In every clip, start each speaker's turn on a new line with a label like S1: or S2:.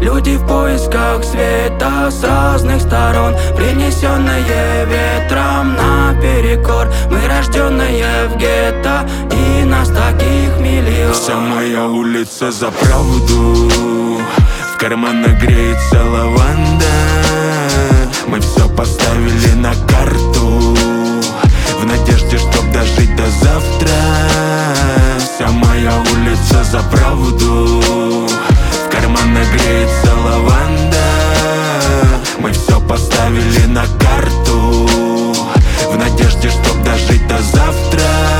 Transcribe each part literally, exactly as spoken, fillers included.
S1: люди в поисках света с разных сторон, принесенные ветром наперекор. Мы рожденные в гетто, и нас таких миллион.
S2: Вся моя улица за правду, в карманах греется лаванда. Мы все поставили на карту, в надежде, чтоб дожить до завтра. Вся моя улица за правду, в карманах греется лаванда. Мы все поставили на карту, в надежде, чтоб дожить до завтра.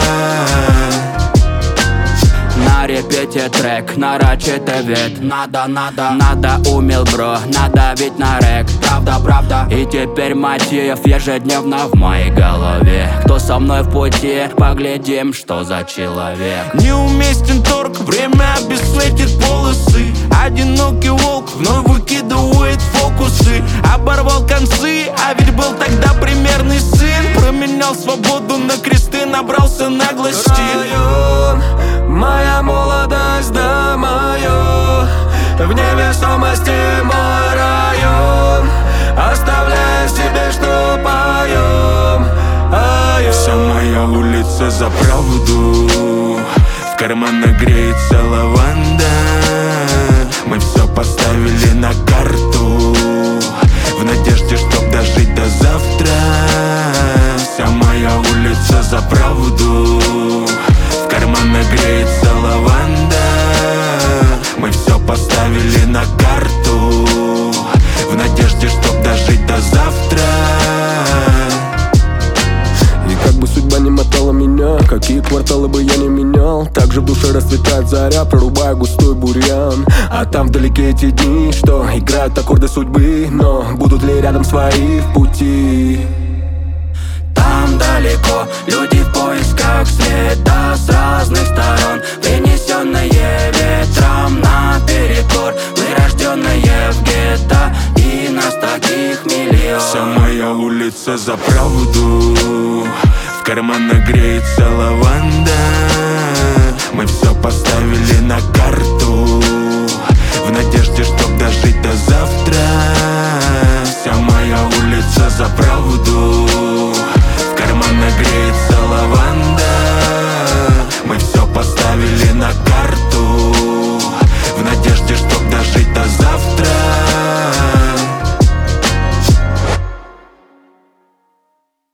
S1: На репете трек, нарочито ведь Надо, надо, надо умел, бро, надо ведь на рек. Правда, правда. И теперь мотив ежедневно в моей голове. Кто со мной в пути, поглядим, что за человек.
S2: Неуместен торг, время обесцветит полосы. Одинокий волк вновь выкидывает фокусы. Оборвал концы, а ведь был тогда примерный сын. Променял свободу на кресты, набрался наглости.
S3: Район, моя молодость, да мое, в невесомости мой район, оставляя себе, что поем, поем.
S2: Вся моя улица за правду, в карманах греется лаванда. Мы все поставили на карту, в надежде, чтоб дожить до завтра. Вся моя улица за правду, в карманах греется лаванда. Мы все поставили на карту, в надежде, чтоб дожить до завтра.
S3: И как бы судьба не мотала меня, какие кварталы бы я не менял, так же в душе расцветает заря, прорубая густой бурьян. А там вдалеке эти дни, что играют аккорды судьбы, но будут ли рядом свои в пути?
S1: Там далеко люди в поисках света с разных сторон, принесенные ветром наперекор. Мы рожденные в гетто, и нас таких миллион.
S2: Вся моя улица за правду,